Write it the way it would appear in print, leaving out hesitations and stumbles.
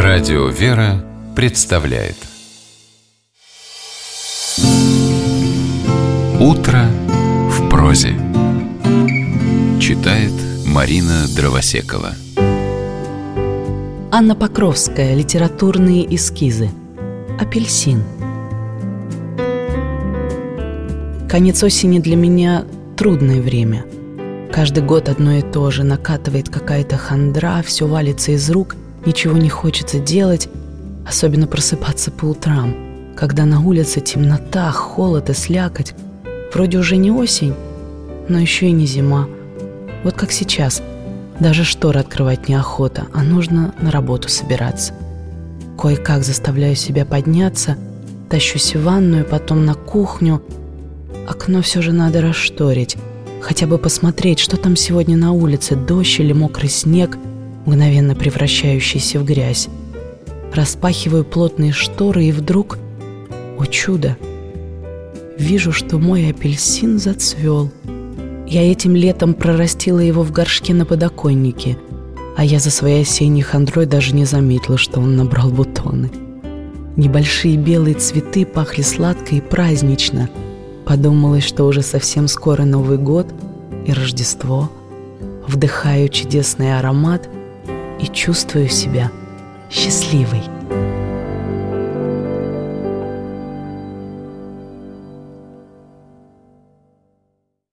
Радио «Вера» представляет «Утро в прозе». Читает Марина Дровосекова. Анна Покровская. Литературные эскизы. Апельсин. Конец осени для меня трудное время. Каждый год одно и то же. Накатывает какая-то хандра, все валится из рук, ничего не хочется делать, особенно просыпаться по утрам, когда на улице темнота, холод и слякоть. Вроде уже не осень, но еще и не зима. Вот как сейчас. Даже шторы открывать неохота, а нужно на работу собираться. Кое-как заставляю себя подняться, тащусь в ванную, потом на кухню. Окно все же надо расшторить, хотя бы посмотреть, что там сегодня на улице, дождь или мокрый снег, мгновенно превращающийся в грязь. Распахиваю плотные шторы и вдруг, о чудо, вижу, что мой апельсин зацвел. Я этим летом прорастила его в горшке на подоконнике, а я за своей осенней хандрой даже не заметила, что он набрал бутоны. Небольшие белые цветы пахли сладко и празднично. Подумалось, что уже совсем скоро Новый год и Рождество. Вдыхаю чудесный аромат и чувствую себя счастливой.